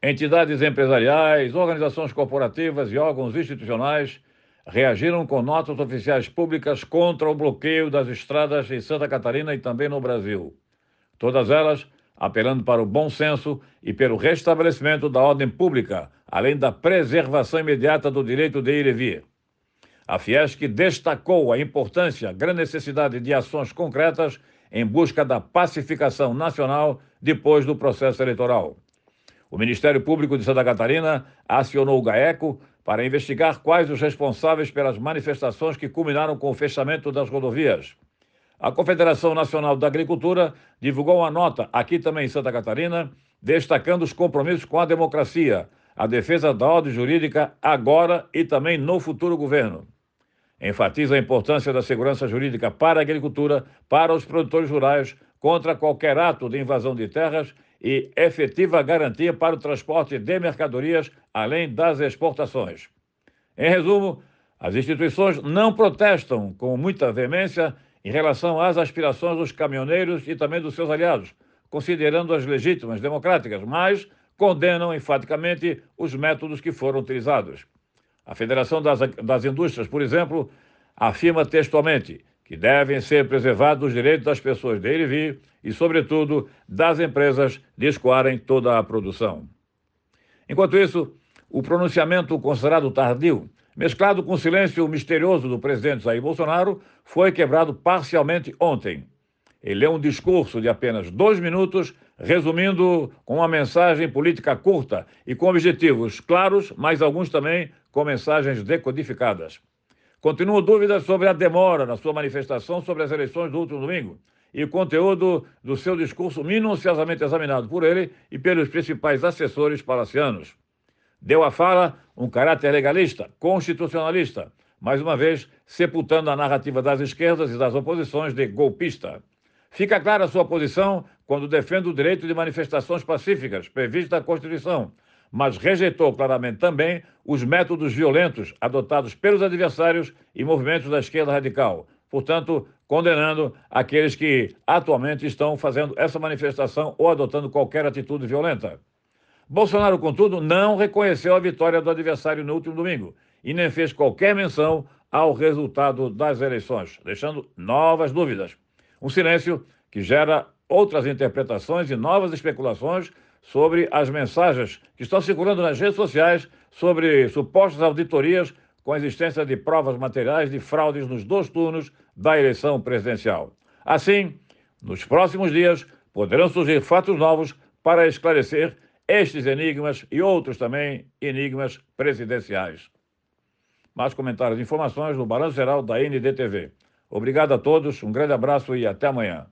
Entidades empresariais, organizações corporativas e órgãos institucionais reagiram com notas oficiais públicas contra o bloqueio das estradas em Santa Catarina e também no Brasil. Todas elas apelando para o bom senso e pelo restabelecimento da ordem pública, além da preservação imediata do direito de ir e vir. A Fiesc destacou a importância, a grande necessidade de ações concretas em busca da pacificação nacional depois do processo eleitoral. O Ministério Público de Santa Catarina acionou o GAECO para investigar quais os responsáveis pelas manifestações que culminaram com o fechamento das rodovias. A Confederação Nacional da Agricultura divulgou uma nota, aqui também em Santa Catarina, destacando os compromissos com a democracia, a defesa da ordem jurídica agora e também no futuro governo. Enfatiza a importância da segurança jurídica para a agricultura, para os produtores rurais, contra qualquer ato de invasão de terras e efetiva garantia para o transporte de mercadorias, além das exportações. Em resumo, as instituições não protestam com muita veemência em relação às aspirações dos caminhoneiros e também dos seus aliados, considerando-as legítimas, democráticas, mas condenam enfaticamente os métodos que foram utilizados. A Federação das Indústrias, por exemplo, afirma textualmente que devem ser preservados os direitos das pessoas de ir e vir e, sobretudo, das empresas de escoarem toda a produção. Enquanto isso, o pronunciamento considerado tardio, mesclado com o silêncio misterioso do presidente Jair Bolsonaro, foi quebrado parcialmente ontem. Ele leu um discurso de apenas 2 minutos, resumindo com uma mensagem política curta e com objetivos claros, mas alguns também com mensagens decodificadas. Continuam dúvidas sobre a demora na sua manifestação sobre as eleições do último domingo e o conteúdo do seu discurso minuciosamente examinado por ele e pelos principais assessores palacianos. Deu à fala um caráter legalista, constitucionalista, mais uma vez sepultando a narrativa das esquerdas e das oposições de golpista. Fica clara a sua posição quando defende o direito de manifestações pacíficas, previsto na Constituição, mas rejeitou claramente também os métodos violentos adotados pelos adversários e movimentos da esquerda radical, portanto, condenando aqueles que atualmente estão fazendo essa manifestação ou adotando qualquer atitude violenta. Bolsonaro, contudo, não reconheceu a vitória do adversário no último domingo e nem fez qualquer menção ao resultado das eleições, deixando novas dúvidas. Um silêncio que gera outras interpretações e novas especulações sobre as mensagens que estão circulando nas redes sociais sobre supostas auditorias com a existência de provas materiais de fraudes nos 2 turnos da eleição presidencial. Assim, nos próximos dias, poderão surgir fatos novos para esclarecer estes enigmas e outros também enigmas presidenciais. Mais comentários e informações no Balanço Geral da NDTV. Obrigado a todos, um grande abraço e até amanhã.